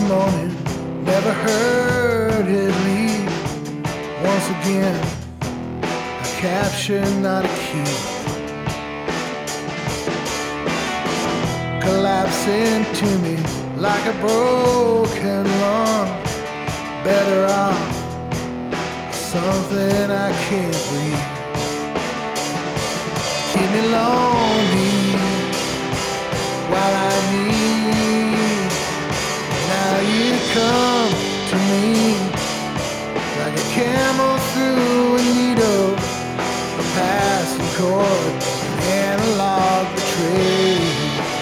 morning, never heard it leave. Once again, a capture, not a key. Collapsing to me like a broken lung. Better off, something I can't breathe. Keep me lonely while I need. Now you come to me like a camel through a needle, a passing cord, an analog betrayed.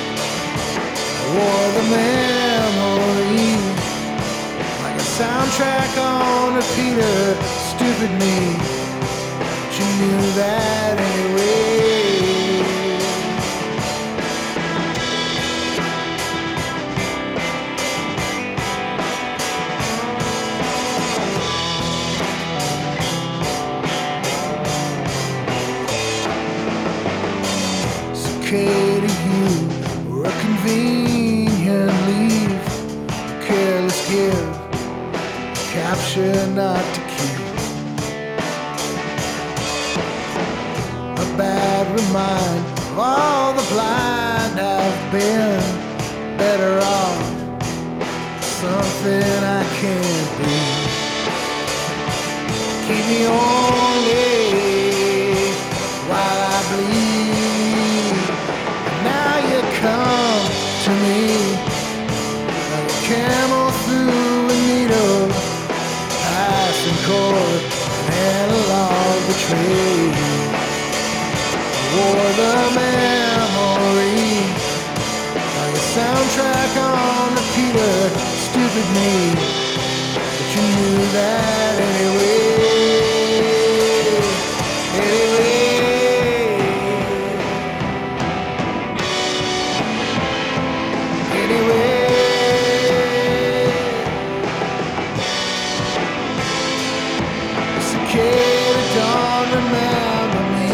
Wore the memory like a soundtrack on repeater. Stupid me, but you knew that anyway. It's okay to you, or a convenient leave, a careless give, a capture not to keep. A bad reminder of all the blind I've been. Better off, something I can't be. Keep me only while I bleed. Now you come to me like a camel through a needle, passing cord, an analog betrayed. Wore the memory like a soundtrack on repeater. Stupid me, but you knew that anyway. Cicada don't remember me,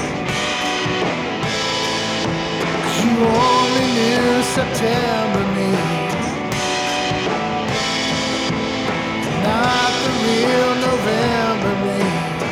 'cause you only knew September me, not the real November me.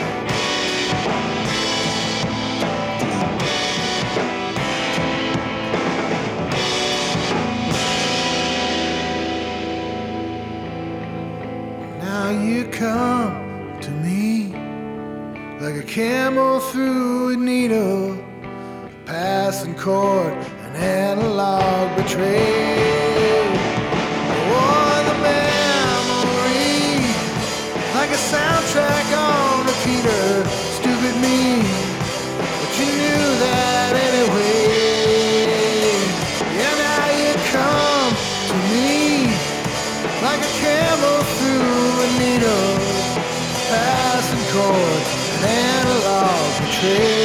Now you come to me like a camel through a needle, a passing cord, an analog betrayed. Oh, the memory like a soundtrack on repeater. Stupid me, but you knew that anyway. Yeah, now you come to me like a camel through a needle, passing cord, an analog betrayed.